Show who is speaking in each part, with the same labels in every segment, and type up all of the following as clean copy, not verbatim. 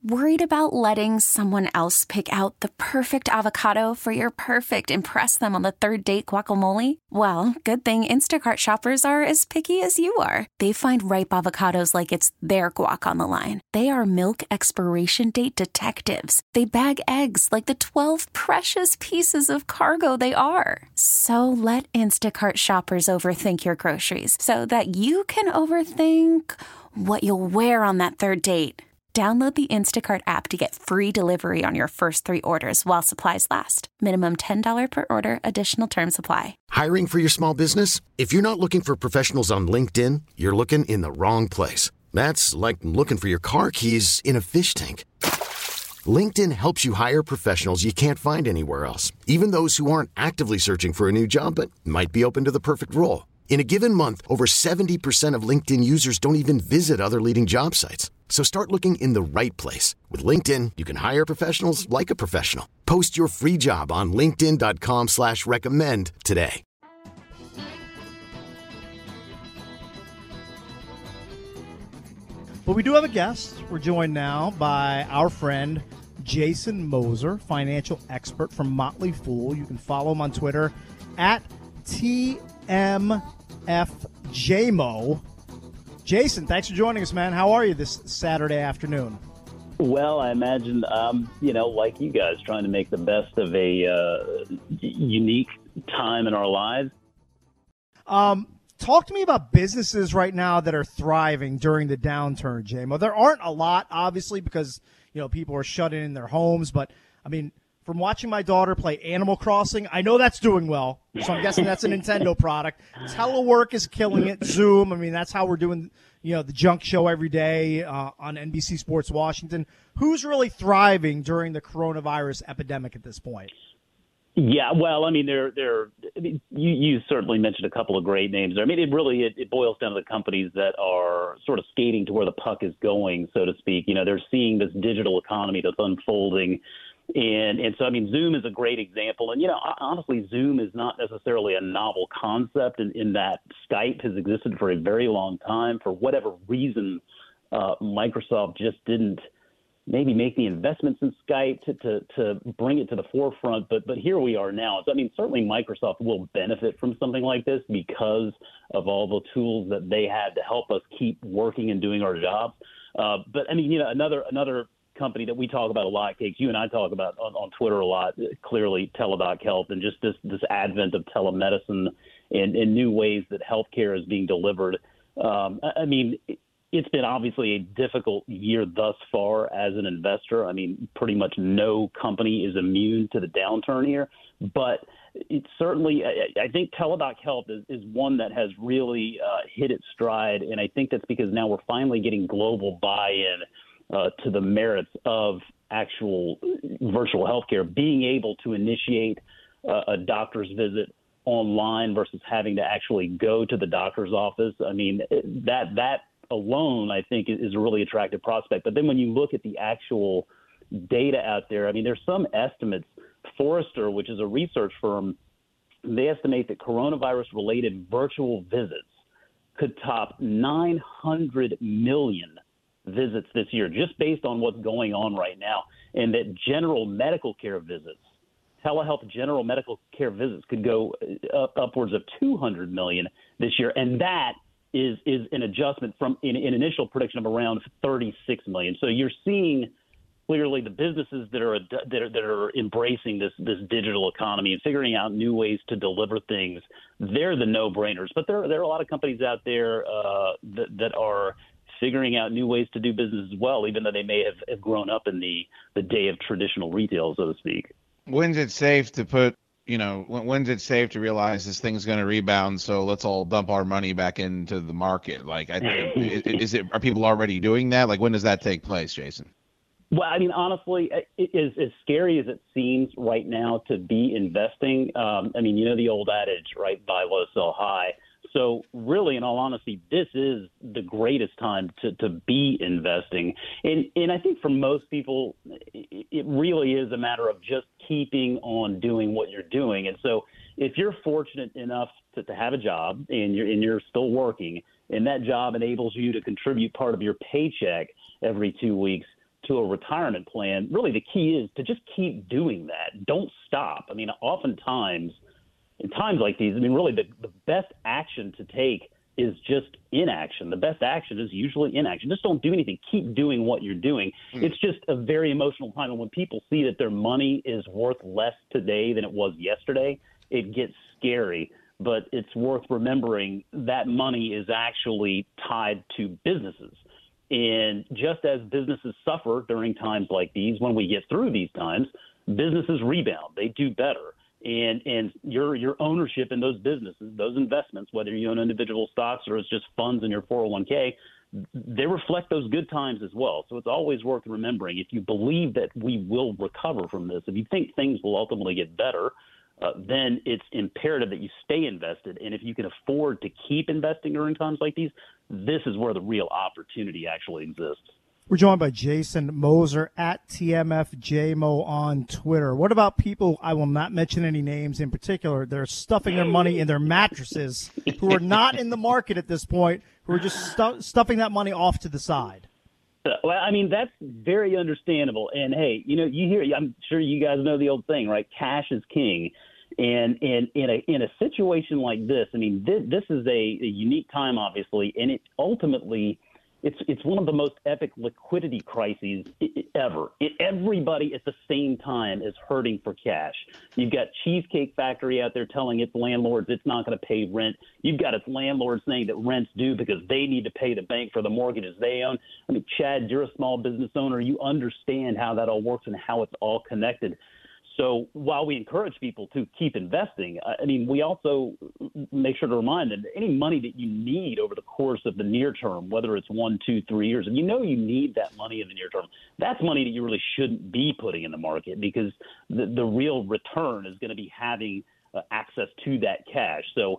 Speaker 1: Worried about letting someone else pick out the perfect avocado for your perfect impress them on the third date guacamole? Well, good thing Instacart shoppers are as picky as you are. They find ripe avocados like it's their guac on the line. They are milk expiration date detectives. They bag eggs like the 12 precious pieces of cargo they are. So let Instacart shoppers overthink your groceries so that you can overthink what you'll wear on that third date. Download the Instacart app to get free delivery on your first 3 orders while supplies last. Minimum $10 per order. Additional terms apply.
Speaker 2: Hiring for your small business? If you're not looking for professionals on LinkedIn, you're looking in the wrong place. That's like looking for your car keys in a fish tank. LinkedIn helps you hire professionals you can't find anywhere else, even those who aren't actively searching for a new job but might be open to the perfect role. In a given month, over 70% of LinkedIn users don't even visit other leading job sites. So start looking in the right place. With LinkedIn, you can hire professionals like a professional. Post your free job on linkedin.com/recommend today.
Speaker 3: But we do have a guest. We're joined now by our friend Jason Moser, financial expert from Motley Fool. You can follow him on Twitter at TMFJMO. Jason, thanks for joining us, man. How are you this Saturday afternoon?
Speaker 4: Well, I imagine, like you guys, trying to make the best of a unique time in our lives.
Speaker 3: Talk to me about businesses right now that are thriving during the downturn, JMO. There aren't a lot, obviously, because people are shut in their homes. But, I mean, from watching my daughter play Animal Crossing, I know that's doing well. So I'm guessing that's a Nintendo product. Telework is killing it. Zoom. I mean, that's how we're doing, the Junk Show every day on NBC Sports Washington. Who's really thriving during the coronavirus epidemic at this point?
Speaker 4: Yeah, well, I mean, you certainly mentioned a couple of great names there. I mean, it boils down to the companies that are sort of skating to where the puck is going, so to speak. They're seeing this digital economy that's unfolding. And so, I mean, Zoom is a great example. And, honestly, Zoom is not necessarily a novel concept in that Skype has existed for a very long time. For whatever reason, Microsoft just didn't maybe make the investments in Skype to bring it to the forefront. But here we are now. So, I mean, certainly Microsoft will benefit from something like this because of all the tools that they had to help us keep working and doing our jobs. But, I mean, another company that we talk about a lot, Cakes, you and I talk about on Twitter a lot, clearly Teladoc Health, and just this advent of telemedicine and new ways that healthcare is being delivered. I mean, it's been obviously a difficult year thus far as an investor. I mean, pretty much no company is immune to the downturn here, but it's certainly, I think Teladoc Health is one that has really hit its stride, and I think that's because now we're finally getting global buy-in to the merits of actual virtual healthcare, being able to initiate a doctor's visit online versus having to actually go to the doctor's office. I mean, that alone, I think, is a really attractive prospect. But then when you look at the actual data out there, I mean, there's some estimates. Forrester, which is a research firm, they estimate that coronavirus-related virtual visits could top 900 million visits this year, just based on what's going on right now, and that general medical care visits, telehealth general medical care visits could go upwards of 200 million this year, and that is an adjustment from an initial prediction of around 36 million. So you're seeing clearly the businesses that are embracing this digital economy and figuring out new ways to deliver things. They're the no-brainers, but there are a lot of companies out there that are figuring out new ways to do business as well, even though they may have grown up in the day of traditional retail, so to speak.
Speaker 5: When's it safe to when's it safe to realize this thing's going to rebound? So let's all dump our money back into the market. Like, are people already doing that? Like, when does that take place, Jason?
Speaker 4: Well, I mean, honestly, it is as scary as it seems right now to be investing. I mean, the old adage, right? Buy low, sell high. So really, in all honesty, this is the greatest time to be investing. And I think for most people, it really is a matter of just keeping on doing what you're doing. And so if you're fortunate enough to have a job and you're still working, and that job enables you to contribute part of your paycheck every 2 weeks, to a retirement plan, really the key is to just keep doing that. Don't stop. I mean, oftentimes in times like these, I mean, really the best action to take is just inaction. The best action is usually inaction. Just don't do anything. Keep doing what you're doing. It's just a very emotional time. And when people see that their money is worth less today than it was yesterday, it gets scary. But it's worth remembering that money is actually tied to businesses. And just as businesses suffer during times like these, when we get through these times, businesses rebound. They do better. And your ownership in those businesses, those investments, whether you own individual stocks or it's just funds in your 401k, they reflect those good times as well. So it's always worth remembering. If you believe that we will recover from this, if you think things will ultimately get better, then it's imperative that you stay invested. And if you can afford to keep investing during times like these, this is where the real opportunity actually exists.
Speaker 3: We're joined by Jason Moser at TMFJMO on Twitter. What about people, I will not mention any names in particular, they're stuffing their money in their mattresses, who are not in the market at this point, who are just stuffing that money off to the side?
Speaker 4: Well, I mean, that's very understandable. And, hey, you hear, I'm sure you guys know the old thing, right? Cash is king. And in a situation like this, I mean, this is a unique time, obviously, and it ultimately – It's one of the most epic liquidity crises ever. Everybody at the same time is hurting for cash. You've got Cheesecake Factory out there telling its landlords it's not going to pay rent. You've got its landlords saying that rent's due because they need to pay the bank for the mortgages they own. I mean, Chad, you're a small business owner. You understand how that all works and how it's all connected. So while we encourage people to keep investing, I mean, we also make sure to remind them that any money that you need over the course of the near term, whether it's 1, 2, 3 years, and you need that money in the near term, that's money that you really shouldn't be putting in the market, because the real return is going to be having access to that cash. So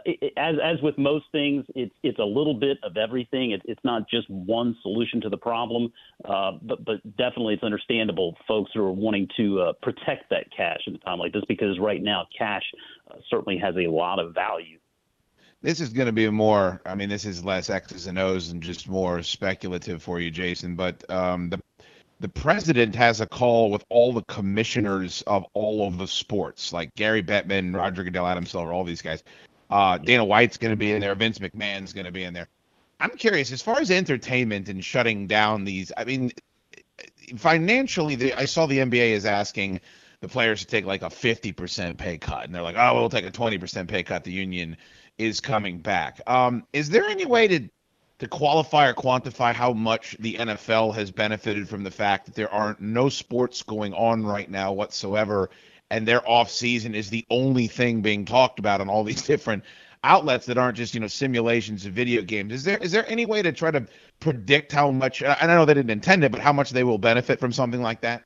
Speaker 4: as with most things, it's a little bit of everything. It's not just one solution to the problem, but definitely it's understandable folks who are wanting to protect that cash in a time like this, because right now cash certainly has a lot of value.
Speaker 5: This is going to be more, I mean, this is less X's and O's and just more speculative for you, Jason, but the president has a call with all the commissioners of all of the sports, like Gary Bettman, Roger Goodell, Adam Silver, all these guys. Dana White's going to be in there. Vince McMahon's going to be in there. I'm curious, as far as entertainment and shutting down these, I mean, financially, I saw the NBA is asking the players to take like a 50% pay cut. And they're like, oh, we'll take a 20% pay cut. The union is coming back. Is there any way to qualify or quantify how much the NFL has benefited from the fact that there are no sports going on right now whatsoever, and their off season is the only thing being talked about on all these different outlets that aren't just, simulations of video games? Is there any way to try to predict how much, and I know they didn't intend it, but how much they will benefit from something like that?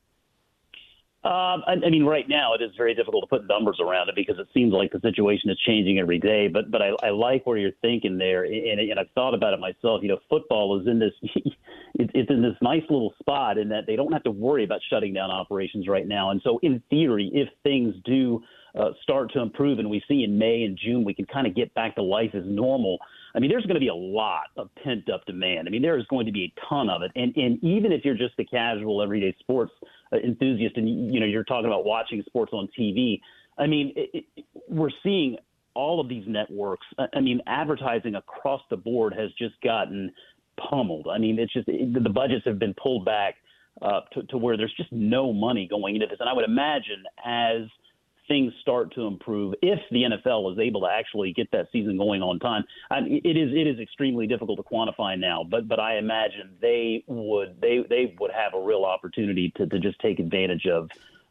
Speaker 4: I mean, right now it is very difficult to put numbers around it because it seems like the situation is changing every day. But I like where you're thinking there, and I've thought about it myself. Football is in this it's in this nice little spot in that they don't have to worry about shutting down operations right now. And so, in theory, if things do start to improve, and we see in May and June we can kind of get back to life as normal, I mean, there's going to be a lot of pent-up demand. I mean, there is going to be a ton of it. And even if you're just a casual, everyday sports enthusiast and, you're talking about watching sports on TV, I mean, we're seeing all of these networks. I mean, advertising across the board has just gotten pummeled. I mean, it's just the budgets have been pulled back to where there's just no money going into this. And I would imagine as things start to improve, if the NFL is able to actually get that season going on time, it is extremely difficult to quantify now. But I imagine they would have a real opportunity to just take advantage of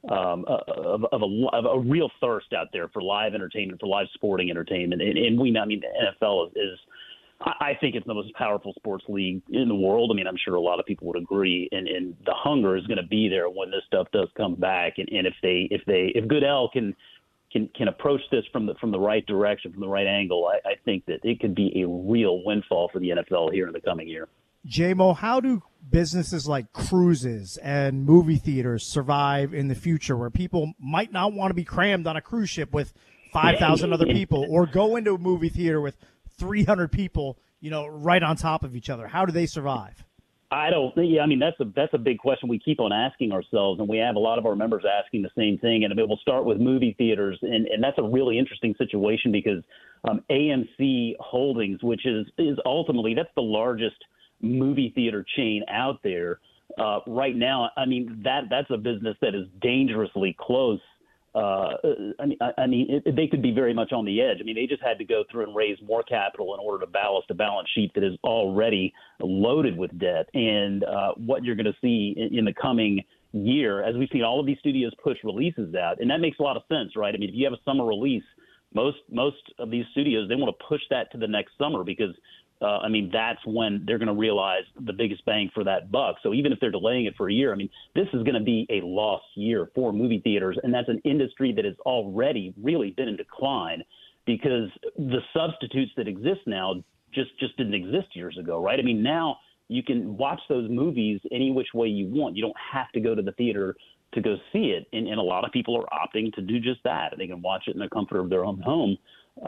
Speaker 4: a real thirst out there for live entertainment, for live sporting entertainment. And we know, I mean, the NFL is I think it's the most powerful sports league in the world. I mean, I'm sure a lot of people would agree, and the hunger is going to be there when this stuff does come back. And if Goodell can approach this from the right direction, from the right angle, I think that it could be a real windfall for the NFL here in the coming year.
Speaker 3: J-Mo, how do businesses like cruises and movie theaters survive in the future, where people might not want to be crammed on a cruise ship with 5,000 other people, or go into a movie theater with 300 people, right on top of each other? How do they survive?
Speaker 4: I don't. Yeah, I mean that's a big question we keep on asking ourselves, and we have a lot of our members asking the same thing. And I mean, we'll start with movie theaters, and that's a really interesting situation because AMC Holdings, which is ultimately that's the largest movie theater chain out there right now. I mean that's a business that is dangerously close. They could be very much on the edge. I mean, they just had to go through and raise more capital in order to balance a balance sheet that is already loaded with debt. And what you're going to see in the coming year, as we've seen all of these studios push releases out, and that makes a lot of sense, right? I mean, if you have a summer release, most of these studios, they want to push that to the next summer because that's when they're going to realize the biggest bang for that buck. So even if they're delaying it for a year, I mean, this is going to be a lost year for movie theaters. And that's an industry that has already really been in decline because the substitutes that exist now just didn't exist years ago, right? I mean, now you can watch those movies any which way you want. You don't have to go to the theater to go see it. And a lot of people are opting to do just that. They can watch it in the comfort of their own home.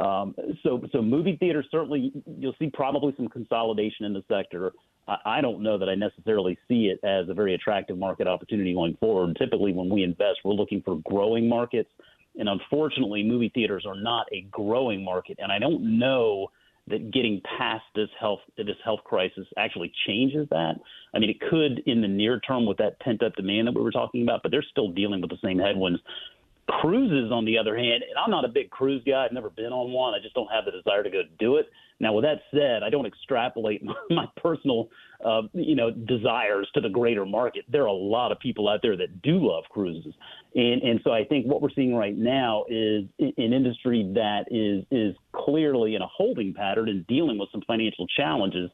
Speaker 4: So movie theaters, certainly you'll see probably some consolidation in the sector. I don't know that I necessarily see it as a very attractive market opportunity going forward. Typically when we invest, we're looking for growing markets. And unfortunately, movie theaters are not a growing market. And I don't know that getting past this health crisis actually changes that. I mean, it could in the near term with that pent-up demand that we were talking about, but they're still dealing with the same headwinds. Cruises, on the other hand, and I'm not a big cruise guy. I've never been on one. I just don't have the desire to go do it. Now, with that said, I don't extrapolate my personal, desires to the greater market. There are a lot of people out there that do love cruises. And so I think what we're seeing right now is an industry that is clearly in a holding pattern and dealing with some financial challenges.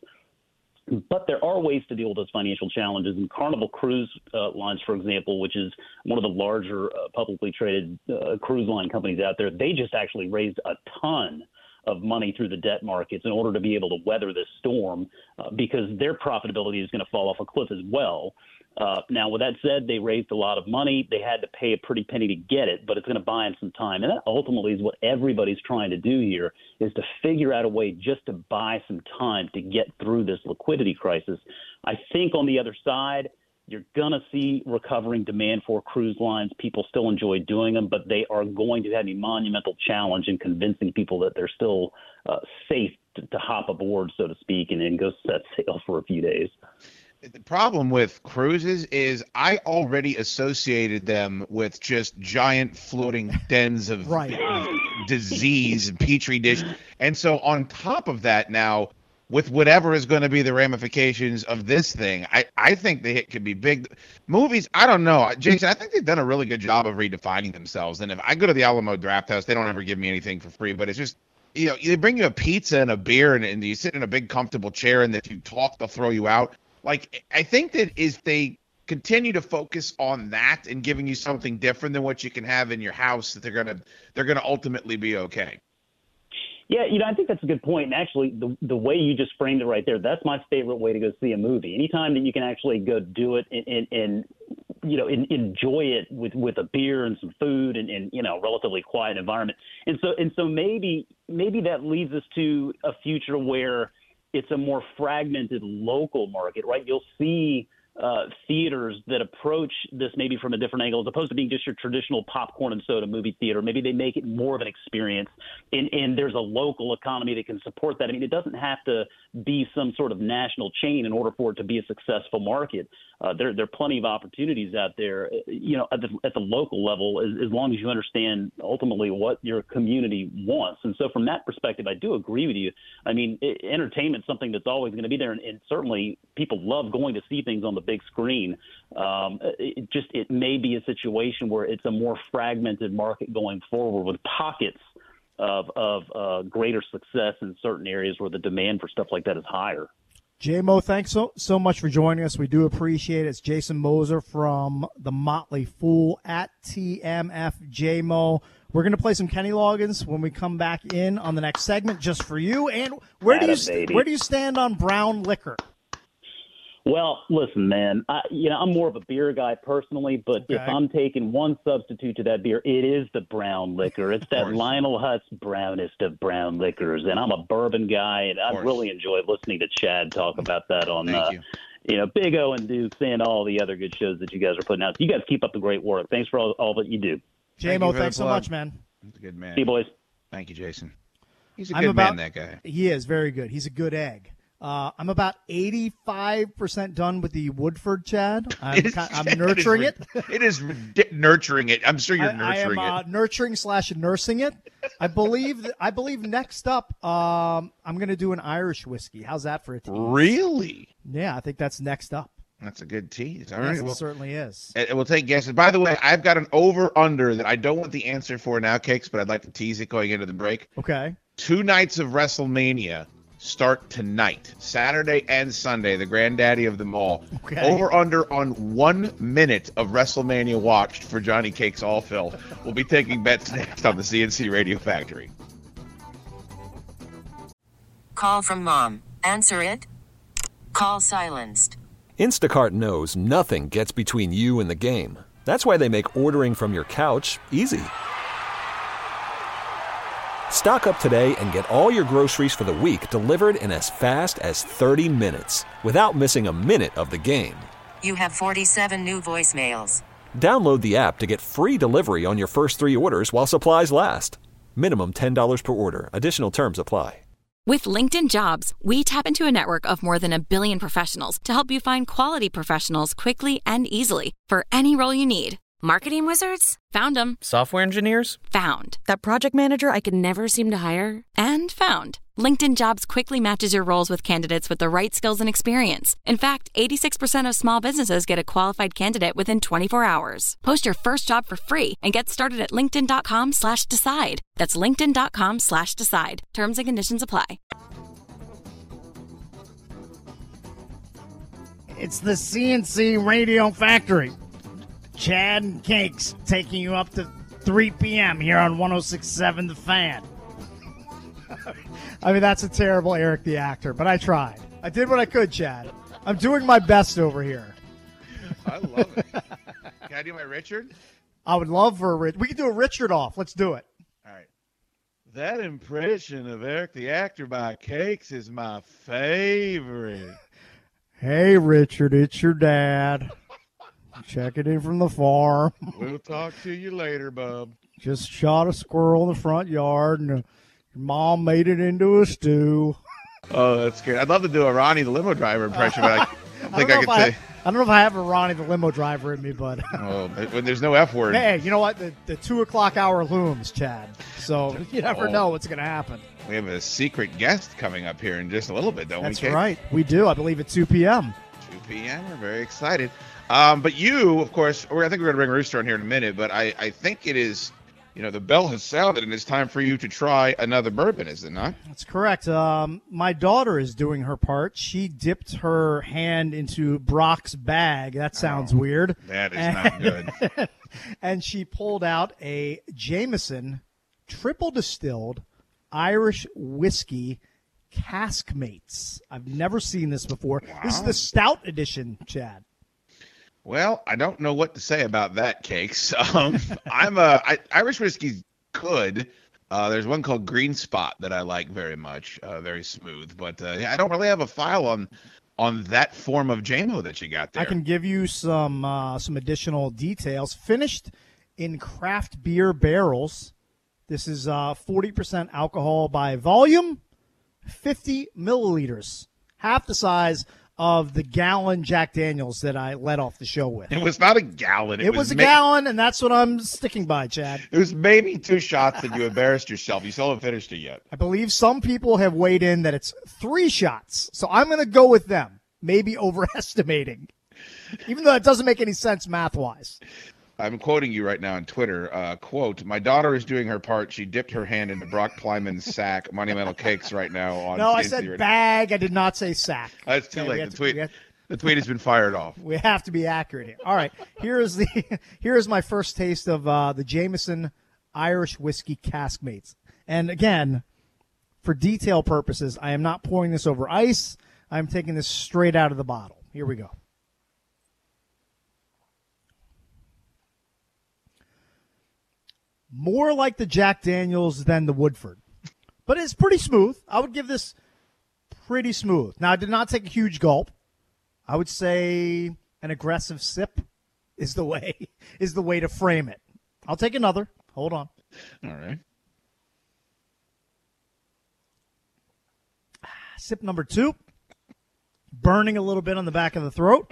Speaker 4: But there are ways to deal with those financial challenges. And Carnival Cruise Lines, for example, which is one of the larger publicly traded cruise line companies out there, they just actually raised a ton of money through the debt markets in order to be able to weather this storm because their profitability is going to fall off a cliff as well. Now, with that said, they raised a lot of money. They had to pay a pretty penny to get it, but it's going to buy them some time. And that ultimately is what everybody's trying to do here is to figure out a way just to buy some time to get through this liquidity crisis. I think on the other side, you're going to see recovering demand for cruise lines. People still enjoy doing them, but they are going to have a monumental challenge in convincing people that they're still safe to hop aboard, so to speak, and then go set sail for a few days.
Speaker 5: The problem with cruises is I already associated them with just giant floating dens of disease and petri dish. And so on top of that now, with whatever is going to be the ramifications of this thing, I think the hit could be big. Movies, I don't know. Jason, I think they've done a really good job of redefining themselves. And if I go to the Alamo Drafthouse, they don't ever give me anything for free, but it's just, they bring you a pizza and a beer and you sit in a big comfortable chair and if you talk, they'll throw you out. Like, I think that if they continue to focus on that and giving you something different than what you can have in your house, that they're gonna ultimately be okay.
Speaker 4: Yeah, I think that's a good point. And actually, the way you just framed it right there, that's my favorite way to go see a movie. Anytime that you can actually go do it and enjoy it with a beer and some food and relatively quiet environment. And so maybe that leads us to a future where it's a more fragmented local market, right? You'll see theaters that approach this maybe from a different angle as opposed to being just your traditional popcorn and soda movie theater. Maybe they make it more of an experience and there's a local economy that can support that. I mean, it doesn't have to be some sort of national chain in order for it to be a successful market. There are plenty of opportunities out there, at the local level, as long as you understand ultimately what your community wants. And so from that perspective, I do agree with you. I mean, entertainment's something that's always going to be there, and certainly people love going to see things on the big screen. It may be a situation where it's a more fragmented market going forward with pockets of greater success in certain areas where the demand for stuff like that is higher.
Speaker 3: J-Mo, thanks so much for joining us. We do appreciate it. It's Jason Moser from The Motley Fool at TMFJMO. We're going to play some Kenny Loggins when we come back in on the next segment just for you. And where do you stand on brown liquor?
Speaker 4: Well, listen, man, I'm more of a beer guy personally, but if I'm taking one substitute to that beer, it is the brown liquor. It's that Lionel Hutz brownest of brown liquors. And I'm a bourbon guy, and I really enjoy listening to Chad talk about that on Big O and Dukes and all the other good shows that you guys are putting out. You guys keep up the great work. Thanks for all that you do.
Speaker 3: J-Mo, thanks so much, man.
Speaker 5: He's a good man.
Speaker 4: See you, boys.
Speaker 5: Thank you, Jason. He's a good man, that guy.
Speaker 3: He is very good. He's a good egg. I'm about 85% done with the Woodford, Chad. I'm nurturing it.
Speaker 5: It is nurturing it. I'm sure you're nurturing
Speaker 3: I am nurturing/nursing it. I believe next up, I'm going to do an Irish whiskey. How's that for a tease?
Speaker 5: Really?
Speaker 3: Yeah, I think that's next up.
Speaker 5: That's a good tease. All
Speaker 3: yes,
Speaker 5: right.
Speaker 3: It certainly is.
Speaker 5: We'll take guesses. By the way, I've got an over-under that I don't want the answer for now, Cakes, but I'd like to tease it going into the break.
Speaker 3: Okay.
Speaker 5: 2 nights of WrestleMania start tonight, Saturday and Sunday, the granddaddy of them all.
Speaker 3: Okay.
Speaker 5: Over-under on 1 minute of WrestleMania watched for Johnny Cakes Allfill. We'll be taking bets next on the CNC Radio Factory.
Speaker 6: Call from mom. Answer it. Call silenced.
Speaker 7: Instacart knows nothing gets between you and the game. That's why they make ordering from your couch easy. Stock up today and get all your groceries for the week delivered in as fast as 30 minutes without missing a minute of the game.
Speaker 6: You have 47 new voicemails.
Speaker 7: Download the app to get free delivery on your first 3 orders while supplies last. Minimum $10 per order. Additional terms apply.
Speaker 8: With LinkedIn Jobs, we tap into a network of more than 1 billion professionals to help you find quality professionals quickly and easily for any role you need. Marketing wizards? Found them.
Speaker 9: Software engineers?
Speaker 8: Found. That project manager I could never seem to hire? And found. LinkedIn Jobs quickly matches your roles with candidates with the right skills and experience. In fact, 86% of small businesses get a qualified candidate within 24 hours. Post your first job for free and get started at linkedin.com/decide. That's linkedin.com/decide. Terms and conditions apply.
Speaker 3: It's the CNC Radio Factory. Chad and Cakes taking you up to 3 p.m. here on 106.7 The Fan. I mean, that's a terrible Eric the Actor, but I tried. I did what I could, Chad. I'm doing my best over here.
Speaker 5: I love it. Can I do my Richard?
Speaker 3: I would love for a Richard. We can do a Richard off. Let's do it.
Speaker 5: All right. That impression of Eric the Actor by Cakes is my favorite.
Speaker 3: Hey, Richard, it's your dad. Checking in from the farm.
Speaker 5: We'll talk to you later, bub.
Speaker 3: Just shot a squirrel in the front yard, and your mom made it into a stew.
Speaker 5: Oh, that's good. I'd love to do a Ronnie the limo driver impression, but I don't think I could say.
Speaker 3: I don't know if I have a Ronnie the limo driver in me, but
Speaker 5: oh, when there's no F word.
Speaker 3: Hey, you know what? The 2 o'clock hour looms, Chad. So you never know what's going to happen.
Speaker 5: We have a secret guest coming up here in just a little bit, don't we?
Speaker 3: That's right. We do. I believe at 2 p.m.
Speaker 5: 2 p.m. We're very excited. But you, of course, I think we're going to bring Rooster on here in a minute, but I think it is, the bell has sounded, and it's time for you to try another bourbon, is it not?
Speaker 3: That's correct. My daughter is doing her part. She dipped her hand into Brock's bag. That sounds weird.
Speaker 5: That is not good.
Speaker 3: And she pulled out a Jameson triple distilled Irish whiskey Caskmates. I've never seen this before. Wow. This is the stout edition, Chad.
Speaker 5: Well, I don't know what to say about that, Cakes. Irish whiskey's good. There's one called Green Spot that I like very much, very smooth. But I don't really have a file on that form of JMO that you got there.
Speaker 3: I can give you some additional details. Finished in craft beer barrels. This is 40% alcohol by volume, 50 milliliters, half the size of the gallon Jack Daniels that I led off the show with.
Speaker 5: It was not a gallon.
Speaker 3: It was a gallon, and that's what I'm sticking by, Chad.
Speaker 5: It was maybe 2 shots and you embarrassed yourself. You still haven't finished it yet.
Speaker 3: I believe some people have weighed in that it's 3 shots, so I'm going to go with them, maybe overestimating, even though it doesn't make any sense math-wise.
Speaker 5: I'm quoting you right now on Twitter. Quote, my daughter is doing her part. She dipped her hand into Brock Plyman's sack. Monumental Cakes right now on
Speaker 3: No, I said bag. I did not say sack.
Speaker 5: That's too late. The tweet has been fired off.
Speaker 3: We have to be accurate here. All right. Here is my first taste of the Jameson Irish Whiskey Caskmates. And again, for detail purposes, I am not pouring this over ice. I'm taking this straight out of the bottle. Here we go. More like the Jack Daniels than the Woodford. But it's pretty smooth. I would give this pretty smooth. Now, I did not take a huge gulp. I would say an aggressive sip is the way to frame it. I'll take another. Hold on.
Speaker 5: All right.
Speaker 3: Sip number 2. Burning a little bit on the back of the throat.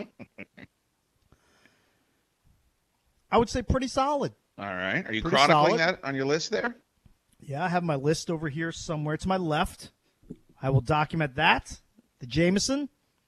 Speaker 3: I would say pretty solid.
Speaker 5: All right. Are you
Speaker 3: Pretty
Speaker 5: chronicling
Speaker 3: solid.
Speaker 5: that on your list there?
Speaker 3: Yeah, I have my list over here somewhere to my left. I will document that. The Jameson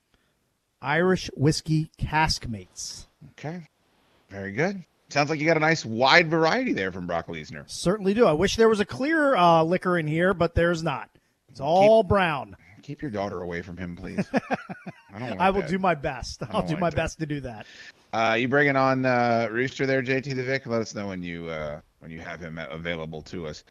Speaker 3: Irish Whiskey Caskmates.
Speaker 5: Okay. Very good. Sounds like you got a nice wide variety there from Brock Leisner.
Speaker 3: Certainly do. I wish there was a clear liquor in here, but there's not. It's all brown.
Speaker 5: Keep your daughter away from him, please.
Speaker 3: I will do my best. I'll do my best to do that.
Speaker 5: You bringing on Rooster there, JT the Vic? Let us know when you have him available to us.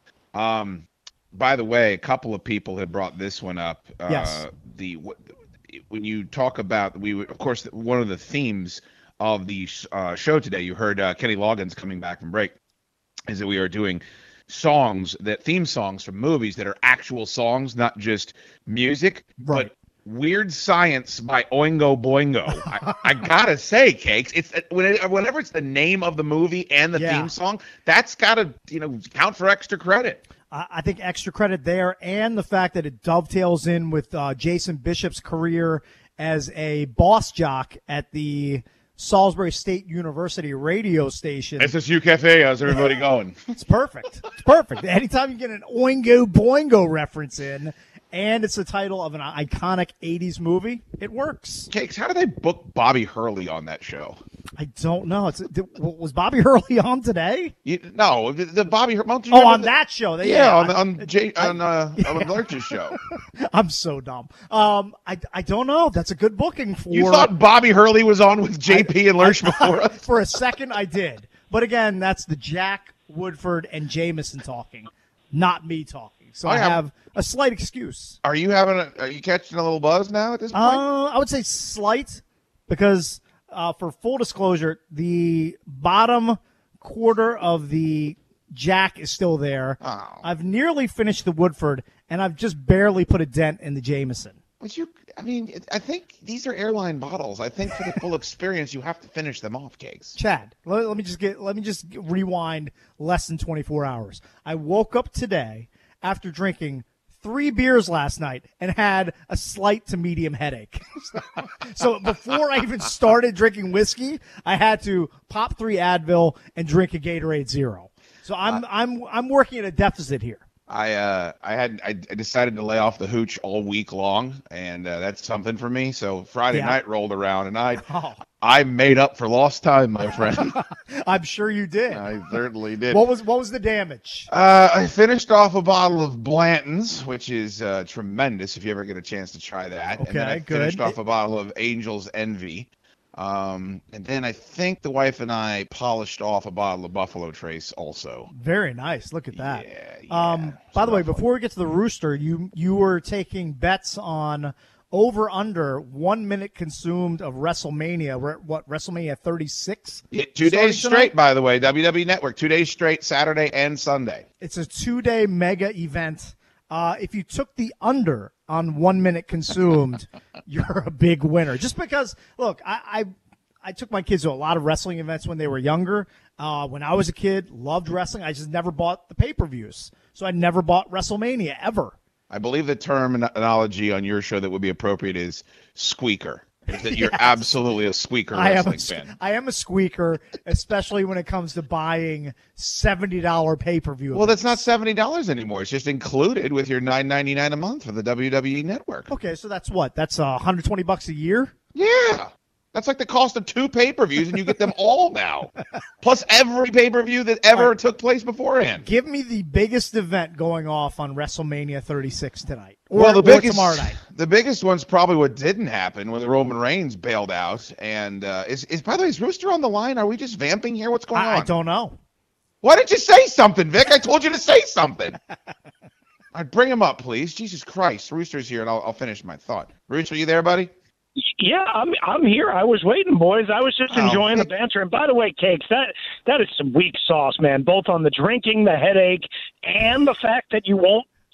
Speaker 5: By the way, a couple of people had brought this one up.
Speaker 3: Yes.
Speaker 5: When you talk about of course, one of the themes of the show today, you heard Kenny Loggins coming back from break, is that we are doing theme songs from movies that are actual songs, not just music,
Speaker 3: right.
Speaker 5: But Weird Science by Oingo Boingo. I gotta say, Cakes, it's whenever it's the name of the movie and the theme song, that's gotta count for extra credit.
Speaker 3: I think extra credit there, and the fact that it dovetails in with Jason Bishop's career as a boss jock at the Salisbury State University radio station.
Speaker 5: SSU Cafe, how's everybody going?
Speaker 3: It's perfect. It's perfect. Anytime you get an Oingo Boingo reference in, and it's the title of an iconic 80s movie, it works.
Speaker 5: Cakes, how do they book Bobby Hurley on that show?
Speaker 3: I don't know. Was Bobby Hurley on today?
Speaker 5: No, the Bobby Hurley.
Speaker 3: On that show.
Speaker 5: On Lurch's show.
Speaker 3: I'm so dumb. I don't know. That's a good booking for.
Speaker 5: You thought Bobby Hurley was on with JP and Lurch before us?
Speaker 3: For a second, I did. But again, that's the Jack, Woodford, and Jameson talking, not me talking. So I have a slight excuse.
Speaker 5: Are you catching a little buzz now at this point?
Speaker 3: I would say slight, because for full disclosure, the bottom quarter of the Jack is still there.
Speaker 5: Oh.
Speaker 3: I've nearly finished the Woodford, and I've just barely put a dent in the Jameson.
Speaker 5: I think these are airline bottles. I think for the full experience, you have to finish them off, Cakes.
Speaker 3: Chad, let me just rewind less than 24 hours. I woke up today after drinking 3 beers last night and had a slight to medium headache. So before I even started drinking whiskey, I had to pop 3 Advil and drink a Gatorade Zero. So I'm working at a deficit here.
Speaker 5: I decided to lay off the hooch all week long, and that's something for me. So Friday night rolled around, and I made up for lost time, my friend.
Speaker 3: I'm sure you did.
Speaker 5: I certainly did.
Speaker 3: What was the damage?
Speaker 5: I finished off a bottle of Blanton's, which is tremendous if you ever get a chance to try that.
Speaker 3: Okay,
Speaker 5: and then I finished off a bottle of Angel's Envy. And then I think the wife and I polished off a bottle of Buffalo Trace also.
Speaker 3: Very nice. Look at that.
Speaker 5: Yeah.
Speaker 3: By the way, before we get to the Rooster, you were taking bets on over under 1 minute consumed of WrestleMania. We're at WrestleMania 36?
Speaker 5: Yeah, 2 days straight, by the way. WWE Network, 2 days straight, Saturday and Sunday.
Speaker 3: It's a 2-day mega event. If you took the under on 1 minute consumed, you're a big winner. Just because, look, I took my kids to a lot of wrestling events when they were younger. When I was a kid, loved wrestling. I just never bought the pay-per-views. So I never bought WrestleMania, ever.
Speaker 5: I believe the terminology on your show that would be appropriate is squeaker. That you're absolutely a squeaker wrestling fan.
Speaker 3: I am a squeaker, especially when it comes to buying $70 pay-per-view.
Speaker 5: Well, that's not $70 anymore. It's just included with your $9.99 a month for the WWE Network.
Speaker 3: Okay, so that's what? That's $120 a year?
Speaker 5: Yeah. That's like the cost of 2 pay-per-views, and you get them all now. Plus every pay-per-view that ever took place beforehand.
Speaker 3: Give me the biggest event going off on WrestleMania 36 tonight.
Speaker 5: Or
Speaker 3: tomorrow night.
Speaker 5: The biggest one's probably what didn't happen when Roman Reigns bailed out. And is by the way, is Rooster on the line? Are we just vamping here? What's going on?
Speaker 3: I don't know.
Speaker 5: Why didn't you say something, Vic? I told you to say something. All right, bring him up, please. Jesus Christ. Rooster's here, and I'll finish my thought. Rooster, you there, buddy?
Speaker 9: Yeah, I'm here. I was waiting, boys. I was just enjoying the banter. And by the way, Cakes, that is some weak sauce, man, both on the drinking, the headache, and the fact that you won't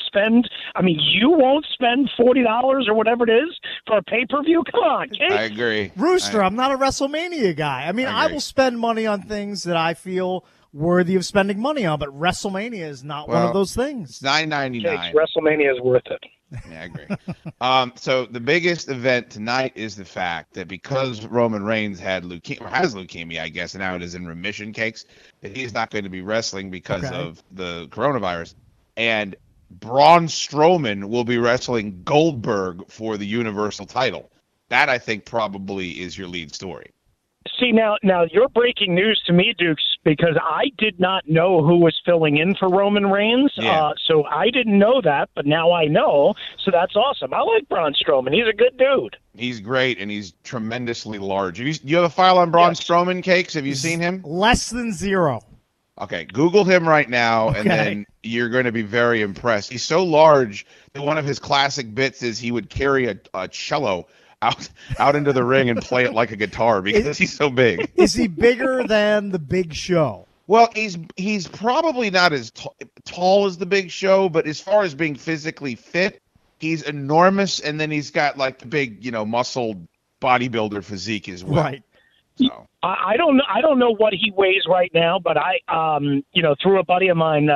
Speaker 9: spend. I mean, you won't spend $40 or whatever it is for a pay-per-view. Come on, Kate.
Speaker 5: I agree.
Speaker 3: Rooster, I'm not a WrestleMania guy. I mean, I will spend money on things that I feel worthy of spending money on, but WrestleMania is not one of those things.
Speaker 5: It's $9.99.
Speaker 9: WrestleMania is worth it.
Speaker 5: Yeah, I agree. So the biggest event tonight is the fact that because Roman Reigns has leukemia, I guess, and now it is in remission, Cakes, that he's not going to be wrestling because of the coronavirus. And Braun Strowman will be wrestling Goldberg for the Universal title. That, I think, probably is your lead story.
Speaker 9: See, now you're breaking news to me, Dukes, because I did not know who was filling in for Roman Reigns.
Speaker 5: Yeah.
Speaker 9: So I didn't know that, but now I know. So that's awesome. I like Braun Strowman. He's a good dude.
Speaker 5: He's great, and he's tremendously large. You have a file on Braun Strowman, Cakes? Have you seen him?
Speaker 3: Less than 0.
Speaker 5: Okay, Google him right now, and then you're going to be very impressed. He's so large that one of his classic bits is he would carry a cello out into the ring and play it like a guitar because he's so big.
Speaker 3: Is he bigger than the Big Show?
Speaker 5: Well, he's probably not as tall as the Big Show, but as far as being physically fit, he's enormous, and then he's got like the big, muscled bodybuilder physique as well.
Speaker 3: Right.
Speaker 5: So.
Speaker 9: I don't know what he weighs right now, but I through a buddy of mine,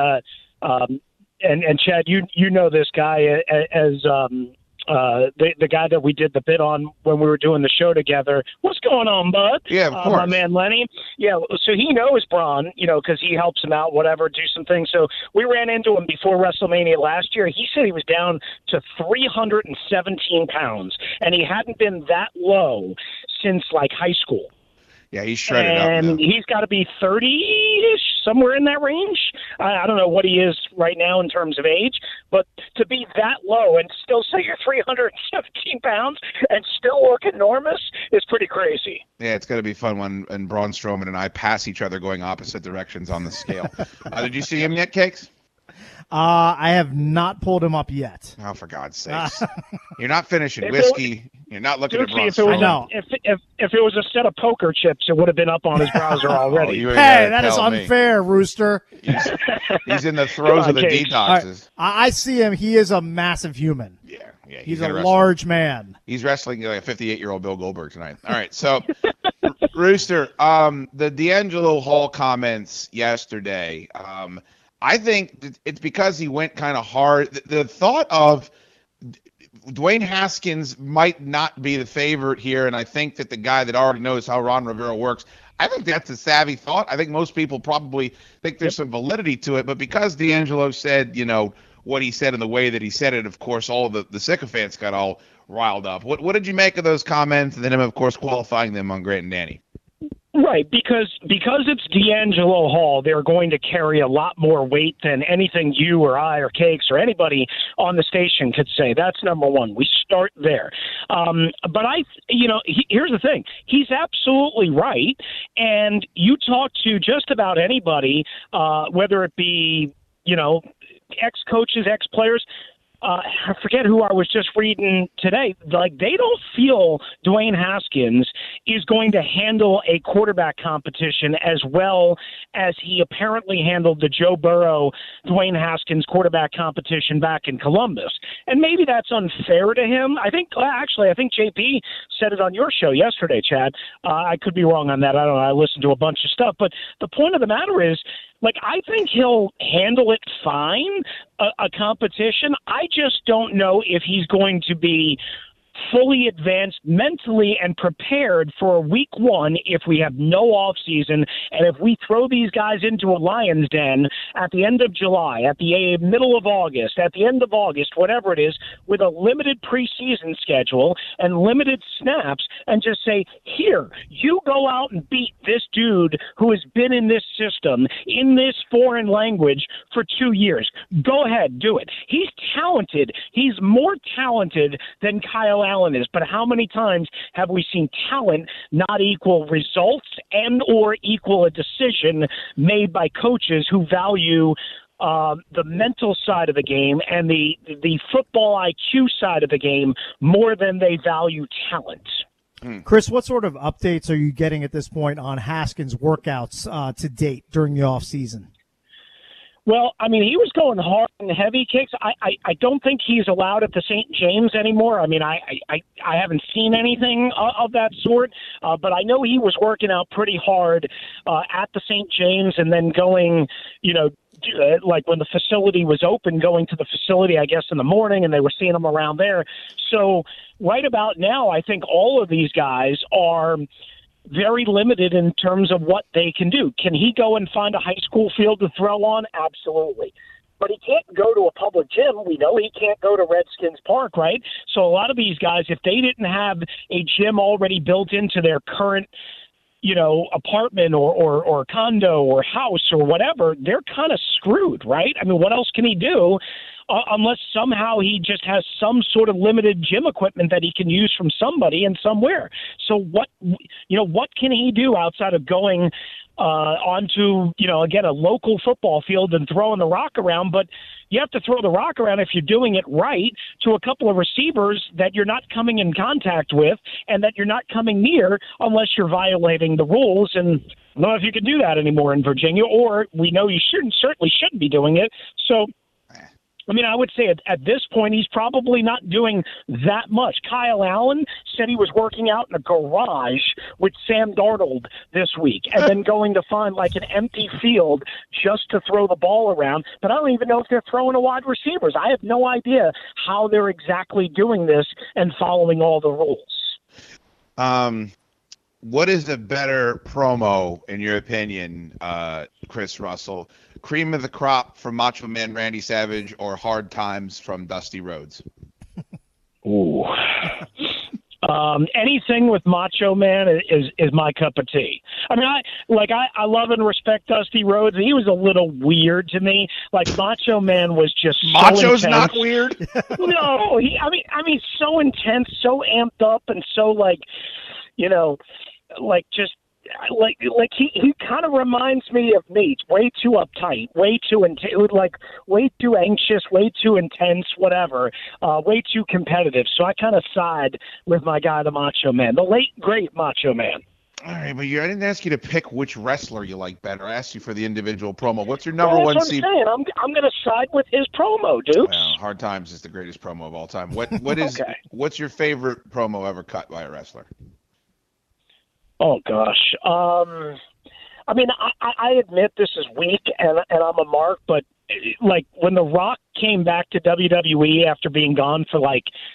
Speaker 9: and Chad, you know this guy as the guy that we did the bit on when we were doing the show together. What's going on, bud?
Speaker 5: Yeah, of course.
Speaker 9: My man Lenny. Yeah, so he knows Braun, because he helps him out, whatever, do some things. So we ran into him before WrestleMania last year. He said he was down to 317 pounds, and he hadn't been that low since, like, high school.
Speaker 5: Yeah, he's shredded up.
Speaker 9: And he's got to be 30-ish, somewhere in that range. I don't know what he is right now in terms of age, but to be that low and still say you're 317 pounds and still look enormous is pretty crazy.
Speaker 5: Yeah, it's going to be fun when Braun Strowman and I pass each other going opposite directions on the scale. Did you see him yet, Cakes?
Speaker 3: I have not pulled him up yet.
Speaker 5: Oh, for God's sakes. You're not finishing whiskey. You're not looking at Braun
Speaker 9: If it was a set of poker chips, it would have been up on his browser already.
Speaker 3: Hey, that is unfair, Rooster.
Speaker 5: He's in the throes of the detoxes.
Speaker 3: I see him. He is a massive human.
Speaker 5: Yeah.
Speaker 3: He's a large man.
Speaker 5: He's wrestling like a 58-year-old Bill Goldberg tonight. All right, so Rooster, the D'Angelo Hall comments yesterday, I think it's because he went kind of hard. The thought of Dwayne Haskins might not be the favorite here, and I think that the guy that already knows how Ron Rivera works, I think that's a savvy thought. I think most people probably think there's some validity to it, but because D'Angelo said, what he said and the way that he said it, of course, all of the sycophants got all riled up. What did you make of those comments, and then him, of course, qualifying them on Grant and Danny?
Speaker 9: Right, because it's D'Angelo Hall, they're going to carry a lot more weight than anything you or I or Cakes or anybody on the station could say. That's number one. We start there. But here's the thing. He's absolutely right. And you talk to just about anybody, whether it be, ex-coaches, ex-players, I forget who I was just reading today. Like, they don't feel Dwayne Haskins is going to handle a quarterback competition as well as he apparently handled the Joe Burrow, Dwayne Haskins quarterback competition back in Columbus. And maybe that's unfair to him. I think JP said it on your show yesterday, Chad. I could be wrong on that. I don't know. I listened to a bunch of stuff. But the point of the matter is, I think he'll handle it fine, a competition. I just don't know if he's going to be fully advanced mentally and prepared for week one if we have no off season, and if we throw these guys into a lion's den at the end of July, at the middle of August, at the end of August, whatever it is, with a limited preseason schedule and limited snaps, and just say, here, you go out and beat this dude who has been in this system, in this foreign language for 2 years. Go ahead, do it. He's talented. He's more talented than Kyle Allen is, but how many times have we seen talent not equal results and or equal a decision made by coaches who value the mental side of the game and the football IQ side of the game more than they value talent?
Speaker 3: Chris, what sort of updates are you getting at this point on Haskins' workouts to date during the off season?
Speaker 9: Well, I mean, he was going hard and heavy kicks. I don't think he's allowed at the St. James anymore. I mean, I haven't seen anything of that sort, but I know he was working out pretty hard at the St. James and then going, like when the facility was open, going to the facility, I guess, in the morning, and they were seeing him around there. So right about now, I think all of these guys are very limited in terms of what they can do. Can he go and find a high school field to throw on? Absolutely. But he can't go to a public gym. We know he can't go to Redskins Park, right? So a lot of these guys, if they didn't have a gym already built into their current apartment or condo or house or whatever, they're kind of screwed, right? I mean, what else can he do unless somehow he just has some sort of limited gym equipment that he can use from somebody and somewhere? So what can he do outside of going onto, again, a local football field and throwing the rock around? But you have to throw the rock around, if you're doing it right, to a couple of receivers that you're not coming in contact with and that you're not coming near unless you're violating the rules. And I don't know if you can do that anymore in Virginia, or we know you certainly shouldn't be doing it. So, I mean, I would say at this point, he's probably not doing that much. Kyle Allen said he was working out in a garage with Sam Darnold this week and then going to find like an empty field just to throw the ball around. But I don't even know if they're throwing to wide receivers. I have no idea how they're exactly doing this and following all the rules.
Speaker 5: What is the better promo, in your opinion, Chris Russell? Cream of the crop from Macho Man Randy Savage or Hard Times from Dusty Rhodes?
Speaker 9: Ooh. Anything with Macho Man is my cup of tea. I mean, I love and respect Dusty Rhodes. He was a little weird to me. Like Macho Man was just
Speaker 5: Macho's
Speaker 9: so
Speaker 5: not weird.
Speaker 9: No, I mean, so intense, so amped up, and so like he kind of reminds me of me. It's way too uptight, way too way too anxious, way too intense, whatever, way too competitive. So I kind of side with my guy, the Macho Man, the late great Macho Man.
Speaker 5: All right, but I didn't ask you to pick which wrestler you like better. I asked you for the individual promo. What's your number one?
Speaker 9: That's what I'm saying. I'm going to side with his promo, dude.
Speaker 5: Well, Hard Times is the greatest promo of all time. What is? Okay. What's your favorite promo ever cut by a wrestler?
Speaker 9: Oh, gosh. I mean, I admit this is weak, and I'm a mark, but, like, when The Rock came back to WWE after being gone for,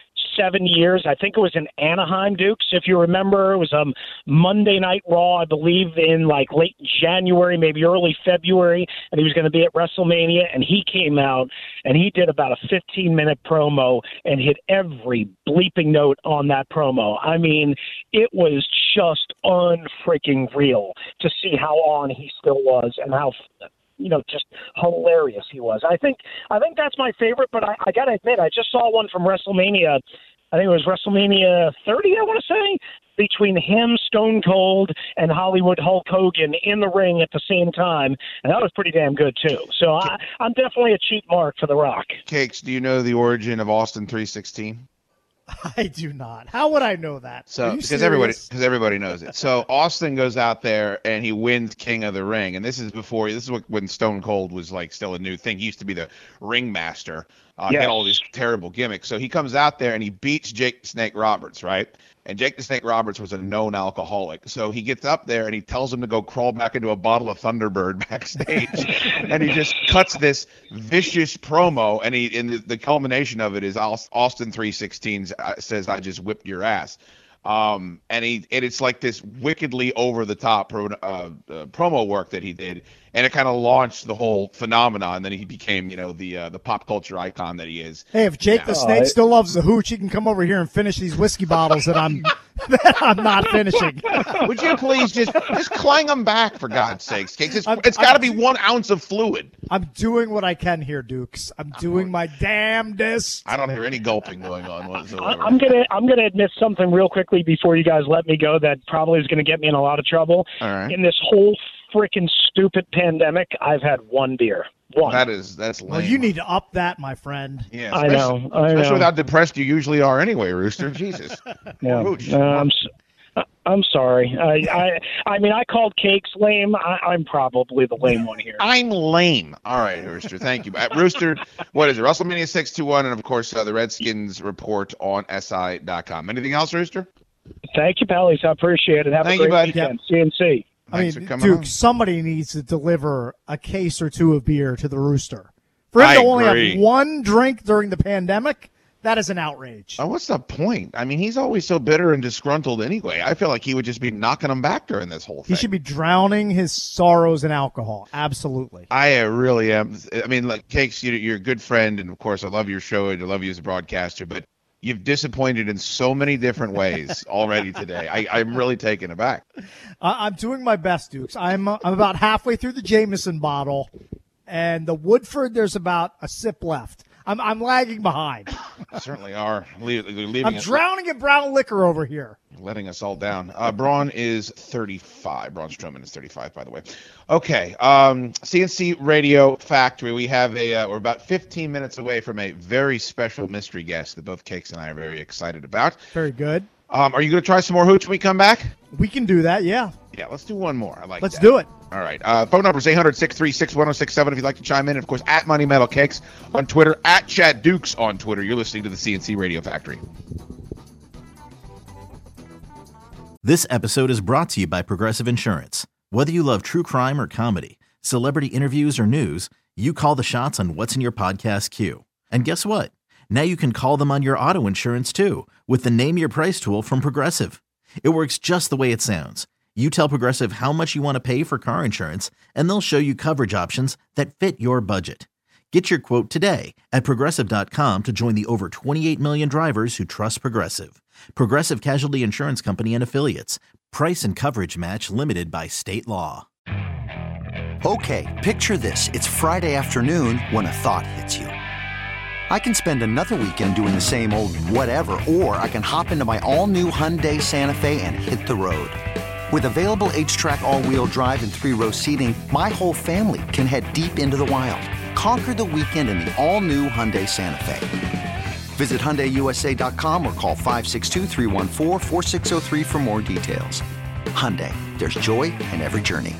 Speaker 9: 7 years, I think it was in Anaheim, Dukes, if you remember. It was Monday Night Raw, I believe, in, late January, maybe early February, and he was going to be at WrestleMania, and he came out, and he did about a 15-minute promo and hit every bleeping note on that promo. I mean, it was just unfreaking real to see how on he still was and how just hilarious he was. I think that's my favorite, but I got to admit, I just saw one from WrestleMania. I think it was WrestleMania 30, I want to say, between him, Stone Cold, and Hollywood Hulk Hogan in the ring at the same time, and that was pretty damn good, too. So I'm definitely a cheap mark for The Rock.
Speaker 5: Cakes, do you know the origin of Austin 316?
Speaker 3: I do not. How would I know that?
Speaker 5: So because everybody knows it. So Austin goes out there and he wins King of the Ring, and this is when Stone Cold was still a new thing. He used to be the ringmaster. He had all these terrible gimmicks. So he comes out there and he beats Jake the Snake Roberts, right? And Jake the Snake Roberts was a known alcoholic. So he gets up there and he tells him to go crawl back into a bottle of Thunderbird backstage. And he just cuts this vicious promo. And the culmination of it is Austin 316 says, "I just whipped your ass." And it's like this wickedly over the top promo work that he did, and it kind of launched the whole phenomenon. And then he became, the pop culture icon that he is.
Speaker 3: Hey, if Jake the Snake still loves the hooch, he can come over here and finish these whiskey bottles that I'm not finishing.
Speaker 5: Would you please just clang them back, for God's sakes, Cakes? It's got to be 1 ounce of fluid.
Speaker 3: I'm doing what I can here, Dukes. I'm doing my damnedest.
Speaker 5: I don't hear any gulping going on whatsoever.
Speaker 9: I'm gonna admit something real quickly before you guys let me go that probably is going to get me in a lot of trouble.
Speaker 5: All right.
Speaker 9: In this whole freaking stupid pandemic, I've had one beer. One.
Speaker 5: That's lame.
Speaker 3: Well, you need to up that, my friend.
Speaker 5: Yeah,
Speaker 9: I know.
Speaker 5: Especially with how depressed you usually are anyway, Rooster. Jesus.
Speaker 9: Yeah. I'm sorry. I mean, I called Cakes lame. I'm probably the lame one here.
Speaker 5: I'm lame. All right, Rooster. Thank you. Rooster, what is it? WrestleMania 621, and of course the Redskins report on SI.com. Anything else, Rooster?
Speaker 9: Thank you, Pellies. I appreciate it. Have
Speaker 5: Thank
Speaker 9: a
Speaker 5: you,
Speaker 9: great
Speaker 5: bud.
Speaker 9: weekend. CNC.
Speaker 3: I mean, Duke, somebody needs to deliver a case or two of beer to the Rooster. For him to only have one drink during the pandemic, that is an outrage.
Speaker 5: Oh, what's the point? I mean, he's always so bitter and disgruntled anyway. I feel like he would just be knocking them back during this whole thing.
Speaker 3: He should be drowning his sorrows in alcohol. Absolutely.
Speaker 5: I really am. I mean, like, Cakes, you're a good friend, and of course, I love your show and I love you as a broadcaster, but you've disappointed in so many different ways already today. I'm really taken aback.
Speaker 3: I'm doing my best, Dukes. I'm about halfway through the Jameson bottle, and the Woodford, there's about a sip left. I'm lagging behind.
Speaker 5: Certainly are.
Speaker 3: I'm drowning in brown liquor over here.
Speaker 5: Letting us all down. Braun is 35. Braun Strowman is 35, by the way. Okay. CNC Radio Factory. We have we're about 15 minutes away from a very special mystery guest that both Cakes and I are very excited about.
Speaker 3: Very good.
Speaker 5: Are you going to try some more hooch when we come back?
Speaker 3: We can do that, yeah.
Speaker 5: Yeah, let's do one more.
Speaker 3: Let's do it.
Speaker 5: All right. Phone number is 800-636-1067 if you'd like to chime in. And, of course, at Money Metal Cakes on Twitter, at Chad Dukes on Twitter. You're listening to the CNC Radio Factory.
Speaker 10: This episode is brought to you by Progressive Insurance. Whether you love true crime or comedy, celebrity interviews or news, you call the shots on what's in your podcast queue. And guess what? Now you can call them on your auto insurance, too, with the Name Your Price tool from Progressive. It works just the way it sounds. You tell Progressive how much you want to pay for car insurance, and they'll show you coverage options that fit your budget. Get your quote today at Progressive.com to join the over 28 million drivers who trust Progressive. Progressive Casualty Insurance Company and Affiliates. Price and coverage match limited by state law.
Speaker 11: Okay, picture this. It's Friday afternoon when a thought hits you. I can spend another weekend doing the same old whatever, or I can hop into my all-new Hyundai Santa Fe and hit the road. With available H-Track all-wheel drive and 3-row seating, my whole family can head deep into the wild. Conquer the weekend in the all-new Hyundai Santa Fe. Visit HyundaiUSA.com or call 562-314-4603 for more details. Hyundai, there's joy in every journey.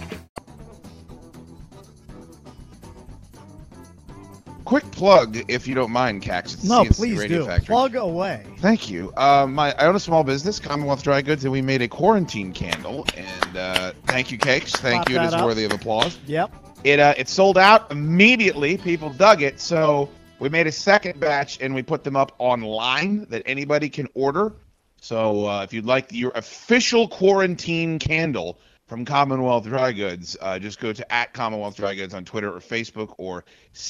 Speaker 5: Quick plug, if you don't mind, Cax.
Speaker 3: No,
Speaker 5: CNC
Speaker 3: please
Speaker 5: Radio
Speaker 3: do.
Speaker 5: Factory.
Speaker 3: Plug away.
Speaker 5: Thank you. I own a small business, Commonwealth Dry Goods, and we made a quarantine candle. And thank you, Cakes. Thank you. It is worthy of applause.
Speaker 3: Yep.
Speaker 5: It sold out immediately. People dug it. So we made a second batch, and we put them up online that anybody can order. So if you'd like your official quarantine candle from Commonwealth Dry Goods, just go to @Commonwealth Dry Goods on Twitter or Facebook, or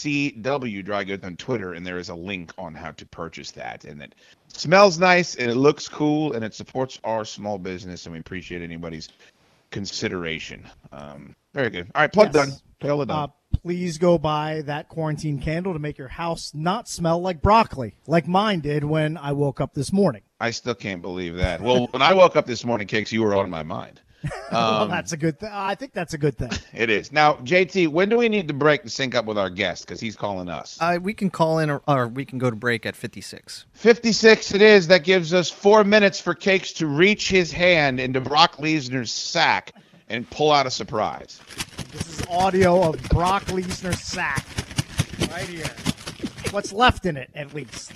Speaker 5: CW Dry Goods on Twitter, and there is a link on how to purchase that. And it smells nice, and it looks cool, and it supports our small business, and we appreciate anybody's consideration. Very good. All right, plug done. Pail it done.
Speaker 3: Please go buy that quarantine candle to make your house not smell like broccoli, like mine did when I woke up this morning.
Speaker 5: I still can't believe that. Well, when I woke up this morning, Cakes, you were on my mind.
Speaker 3: Well, that's a good thing. I think that's a good thing.
Speaker 5: It is. Now, JT, when do we need to break to sync up with our guest? Because he's calling us.
Speaker 12: We can call in, or we can go to break at 56.
Speaker 5: 56 it is. That gives us 4 minutes for Cakes to reach his hand into Brock Lesnar's sack and pull out a surprise.
Speaker 3: This is audio of Brock Lesnar's sack right here. What's left in it, at least.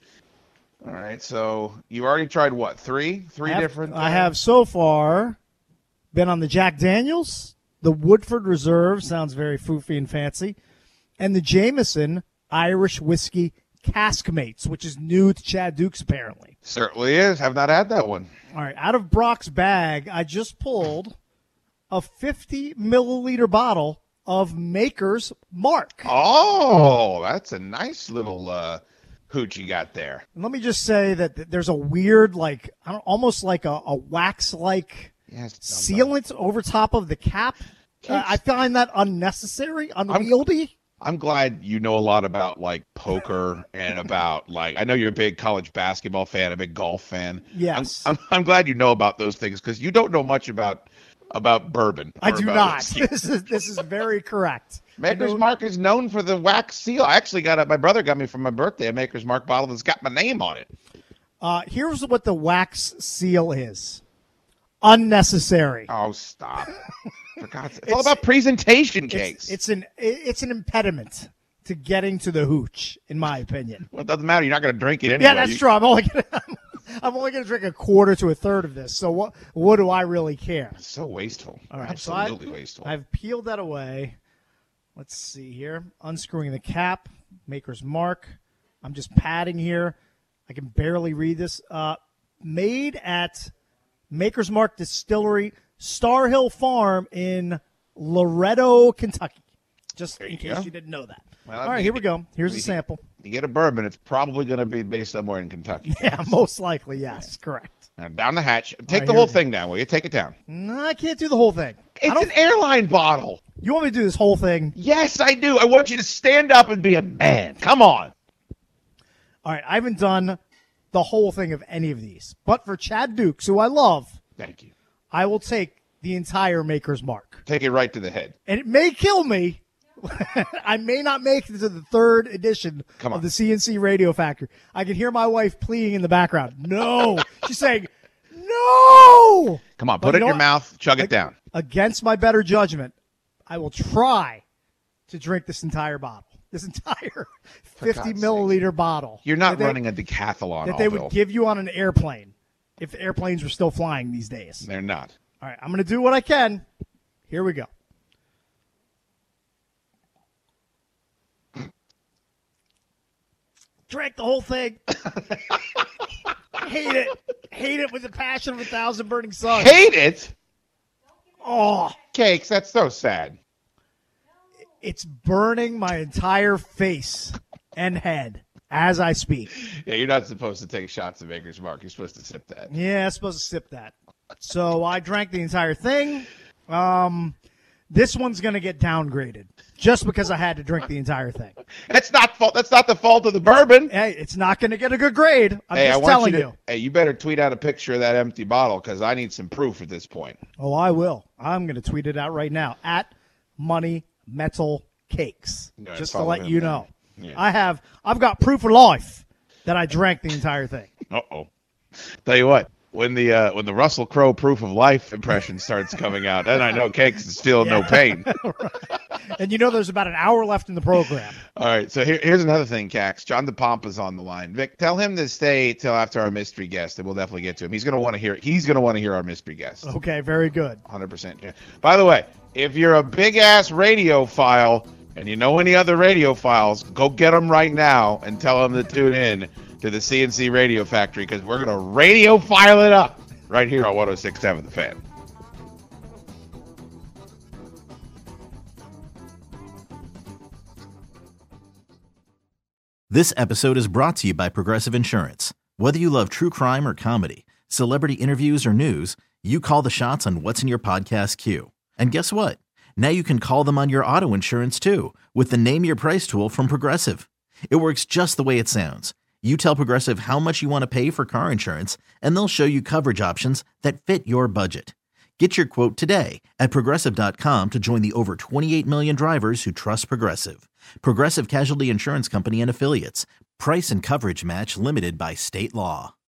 Speaker 5: All right. So you already tried what? Three different?
Speaker 3: I have so far been on the Jack Daniels, the Woodford Reserve, sounds very foofy and fancy, and the Jameson Irish Whiskey Caskmates, which is new to Chad Dukes, apparently.
Speaker 5: Certainly is. Have not had that one.
Speaker 3: All right, out of Brock's bag, I just pulled a 50-milliliter bottle of Maker's Mark.
Speaker 5: Oh, that's a nice little hooch you got there.
Speaker 3: And let me just say that there's a weird, almost like a wax-like sealant over top of the cap. I find that unnecessary, unwieldy.
Speaker 5: I'm glad you know a lot about poker and about I know you're a big college basketball fan, a big golf fan.
Speaker 3: Yes.
Speaker 5: I'm glad you know about those things because you don't know much about bourbon.
Speaker 3: I do not. This is very correct.
Speaker 5: Maker's Mark is known for the wax seal. I actually my brother got me for my birthday a Maker's Mark bottle that's got my name on it.
Speaker 3: Here's what the wax seal is. Unnecessary.
Speaker 5: Oh, stop. For God's sake. It's all about presentation, Cakes.
Speaker 3: It's an impediment to getting to the hooch, in my opinion.
Speaker 5: Well, it doesn't matter. You're not going to drink it anyway.
Speaker 3: Yeah, that's true. I'm only going to drink a quarter to a third of this. So what do I really care?
Speaker 5: It's so wasteful.
Speaker 3: All right,
Speaker 5: absolutely wasteful.
Speaker 3: I've peeled that away. Let's see here. Unscrewing the cap. Maker's Mark. I'm just padding here. I can barely read this. Made at Maker's Mark Distillery, Star Hill Farm in Loretto, Kentucky. Just in case you didn't know that.
Speaker 5: Well,
Speaker 3: all right, here we go. Here's a sample.
Speaker 5: You get a bourbon, it's probably going to be based somewhere in Kentucky.
Speaker 3: Yeah, most likely, yes. Correct.
Speaker 5: Now, down the hatch. Take the whole thing down, will you? Take it down.
Speaker 3: No, I can't do the whole thing.
Speaker 5: It's an airline bottle.
Speaker 3: You want me to do this whole thing?
Speaker 5: Yes, I do. I want you to stand up and be a man. Come on.
Speaker 3: All right, I haven't done the whole thing of any of these. But for Chad Dukes, who I love,
Speaker 5: thank you,
Speaker 3: I will take the entire Maker's Mark.
Speaker 5: Take it right to the head.
Speaker 3: And it may kill me. I may not make it to the third edition of the CNC Radio Factory. I can hear my wife pleading in the background. No. She's saying, no.
Speaker 5: Come on, put it in your mouth, chug it down.
Speaker 3: Against my better judgment, I will try to drink this entire bottle. This entire 50-milliliter bottle.
Speaker 5: You're not running a decathlon.
Speaker 3: That they would give you on an airplane if airplanes were still flying these days.
Speaker 5: They're not.
Speaker 3: All right, I'm going to do what I can. Here we go. Drank the whole thing. Hate it. Hate it with the passion of 1,000 burning suns.
Speaker 5: Hate it?
Speaker 3: Oh.
Speaker 5: Cakes, that's so sad.
Speaker 3: It's burning my entire face and head as I speak.
Speaker 5: Yeah, you're not supposed to take shots of Maker's Mark. You're supposed to sip that.
Speaker 3: Yeah, I'm supposed to sip that. So I drank the entire thing. This one's going to get downgraded just because I had to drink the entire thing.
Speaker 5: That's not the fault of the bourbon.
Speaker 3: Hey, it's not going to get a good grade. I'm just telling you.
Speaker 5: Hey, you better tweet out a picture of that empty bottle because I need some proof at this point.
Speaker 3: Oh, I will. I'm going to tweet it out right now at Money Metal Cakes, just to let you know. Yeah. I've got proof of life that I drank the entire thing.
Speaker 5: Uh-oh. Tell you what, when the Russell Crowe proof of life impression starts coming out, then I know Cakes is feeling no pain.
Speaker 3: And you know there's about an hour left in the program.
Speaker 5: All right, so here's another thing, Cax. John DePompa's on the line. Vic, tell him to stay till after our mystery guest, and we'll definitely get to him. He's going to want to hear our mystery guest.
Speaker 3: Okay, very good.
Speaker 5: 100%. Yeah. By the way, if you're a big-ass radiophile and you know any other radiophiles, go get them right now and tell them to tune in to the CNC Radio Factory because we're going to radiophile it up right here on 106.7 The Fan.
Speaker 10: This episode is brought to you by Progressive Insurance. Whether you love true crime or comedy, celebrity interviews or news, you call the shots on what's in your podcast queue. And guess what? Now you can call them on your auto insurance too with the Name Your Price tool from Progressive. It works just the way it sounds. You tell Progressive how much you want to pay for car insurance, and they'll show you coverage options that fit your budget. Get your quote today at Progressive.com to join the over 28 million drivers who trust Progressive. Progressive Casualty Insurance Company and Affiliates. Price and coverage match limited by state law.